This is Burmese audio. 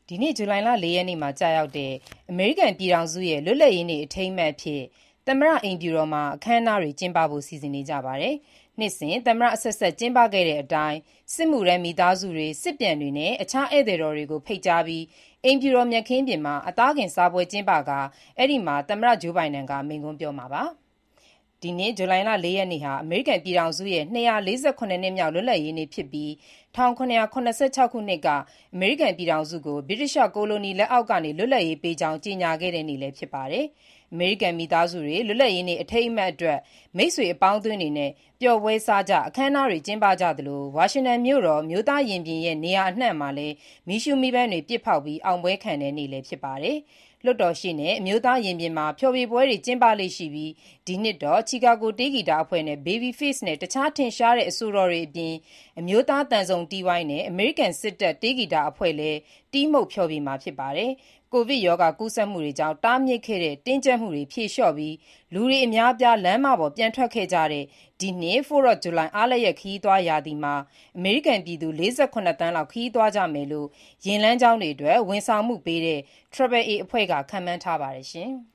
ဒီနေ့ဇူလိုင်လ 4 ရက်နေ့မှာကျရောက်တဲ့အမေရိကန်ပြည်ထောင်စုရဲ့လွတ်လပ်ရေးနေ့အထိမ်းအမှတ်အဖြစ်သမ္မတအိမ်ဖြူတော်မှာအခမ်းအနားတွေကျင်းပဖို့စီစဉ်နေကြပါတယ်။နှစ်စဉ်သမ္မတအဆက်ဆက်ကျင်းပခဲ့တဲ့အတိုင်းစစ်မှုထမ်းမိသားစုတွေစစ်ပြန်တွေနဲ့အခြားဧည့်သည်တော်တွေကိုဖိတ်ကြားပြီးအိမ်ဖြူတော်မြက်ခင်းပြင်မှာအသားကင်စားပွဲကျင်းပကာအဲ့ဒီမှာသမ္မတဂျိုးဘိုင်ဒန်ကမိန့်ခွန်းပြောမှာပါ။ဒီနေ့ဇူလိုင်လ 4 ရက်နေ့ဟာအမေရိကန်ပြည်ထောင်စုရဲ့248နှစ်မြောက်လွတ်လပ်ရေးနေ့ဖြစ်ပြီး1786ခုနှစ်ကအမေရိကန်ပြည်ထောင်စုကိုဗြိတိသျှကိုလိုနီလက်အောက်ကနေလွတ်လပ်ရေးပေးကြောင်းကြေညာခဲ့တဲ့နေ့လည်းဖြစ်ပါတယ်။အမေရိကန်မိသားစုတွေလွတ်လပ်ရေးနေ့အထိမ်းအမှတ်အတွက်မိတ်ဆွေအပေါင်းအသင်းတွေနဲ့ပျော်ပွဲစားကြအခမ်းအနားတွေကျင်းပကြသလိုဝါရှင်တန်မြို့တော်မြို့သားရင်ပြင်ရဲ့နေရာအနှံ့မှာလည်းမီးရှူးမီးပန်းတွေပစ်ဖောက်ပြီးအောင်ပွဲခံတဲ့နေ့လည်းဖြစ်ပါတယ်။လွှတ်တော်ရှိနဲ့အမျိုးသားရင်ပြင်မှာဖျော်ဖြေပွဲတွေကျင်းပလေ့ရှိပြီးဒီနှစ်တော့ချီကာဂိုတေးဂီတအဖွဲ့နဲ့ Babyface နဲ့တခြားထင်ရှားတဲ့အဆိုတော်တွေအပြင်အမျိုးသားသံစုံတီးဝိုင်းနဲ့အမေရိကန်စစ်တပ်တေးဂီတအဖွဲ့လည်းတီးမှုတ်ဖျော်ဖြေမှာဖြစ်ပါတယ်။ကိုဗစ်ရောဂါကူးစက်မှုတွေကြောင့်တားမြစ်ခဲ့တဲ့တင်းကျပ်မှုတွေဖြေလျှော့ပြီးလူတွေအများအပြားလမ်းမပေါ်ပြန်ထွက်ခဲ့ကြတဲ့ဒီနှစ် 4th of July အားလပ်ရက်ခရီးသွားရာသီမှာအမေရိကန်ပြည်သူ48သန်းလောက်ခရီးသွားကြမယ်လို့ယာဉ်လမ်းကြောင်းတွေအတွက်ဝန်ဆောင်မှုပေးတဲ့ Triple A အဖွဲ့ကခန့်မှန်းထားပါတယ်ရှင်။